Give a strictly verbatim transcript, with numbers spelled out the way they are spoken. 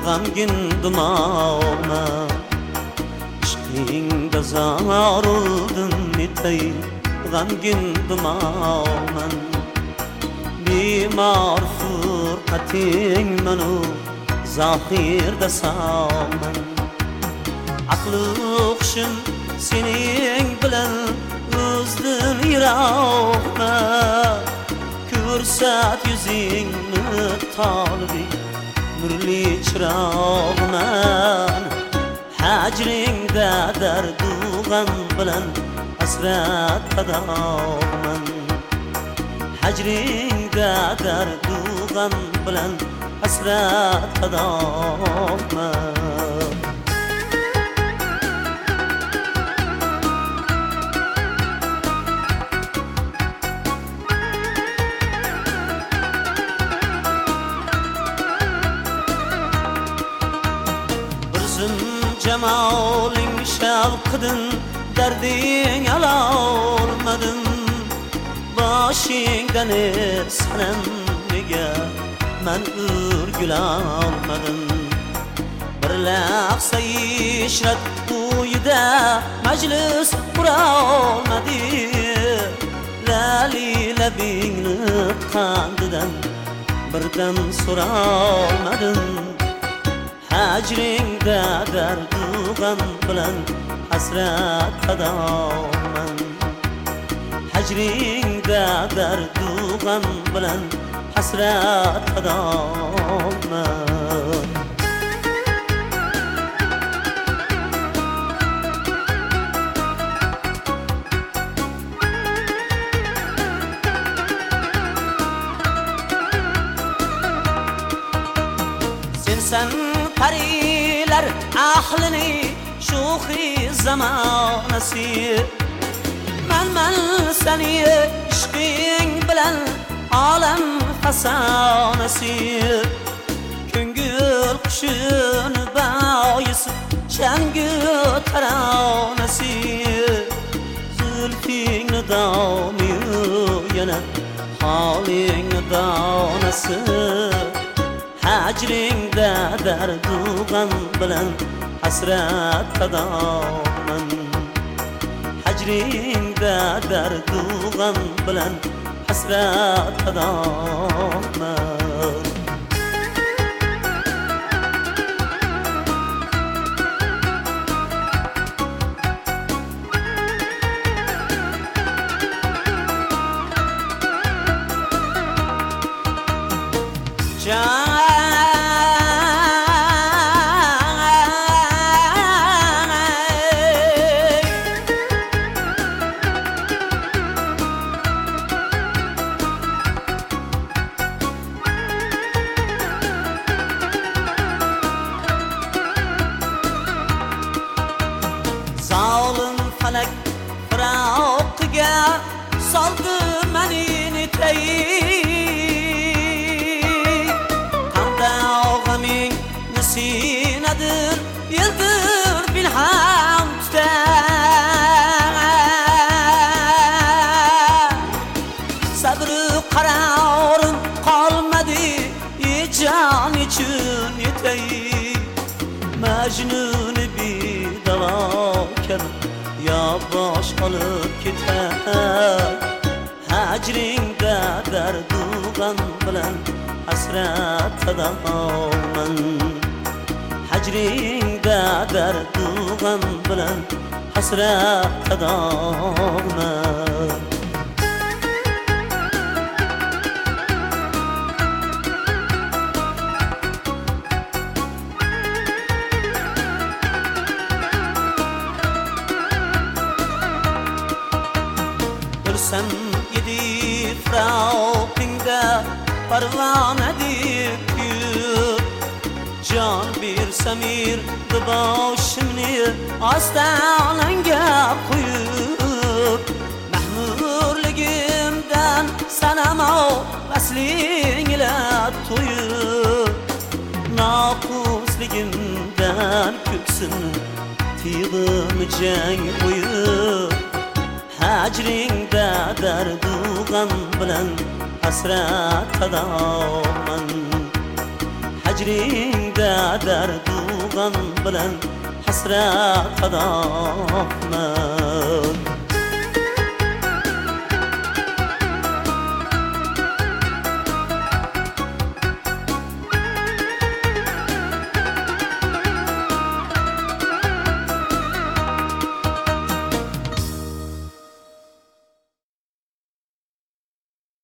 g'amgin dumoman ishqingda zaruldim etay g'amgin dumoman bemor furqating manu zahirda salman aqli hushim sening bilan o'zdim yiroqma ko'rsat yuzingni tolibi nurli chirog'man hajringda dardu g'am bilan hasrat qadoqman hajringda dardu g'am bilan hasrat qadoqman Cemalin şevkidin derdin alolmadım Başingdan esnem nega men örgül almadım Bir lahza ishrat uyida majlis qurolmadi Lali labingni qandidan birdan so'rolmadim hajringda dardu g'am bilan hasrat qadoqman hajringda dardu g'am bilan hasrat qadoqman sen pariler ahlini şuhi zamanasi men men seni ishqing bilan olam fasanasi ko'ngil qushun bois changu taronasi zulfingni domi yana holingni donasi hajringda dardu g'am bilan hasrat qadoqman hajringda dardu g'am bilan hasrat qadoqman Zalim falak firoqiga soldi meni netay qanday g'aming nisinadir yildir bilham tutar sabri qarorim qolmadi jon uchun yetay majnun ya bosh olib ketar hajringda dardu g'am bilan hasrat qadoqman hajringda dardu g'am bilan hasrat qadoqman sen yedi frauqingda parvona deb kuyib jon bir samir boshimni ostonangga qo'yib mahmurligimdan sanamov vasling ila to'yib noqusligimdan ko'ksimni tig'im jang qo'yib hajringda dardu g'am bilan hasrat qadoqman hajringda biradar tuğan bilen hasrat adamman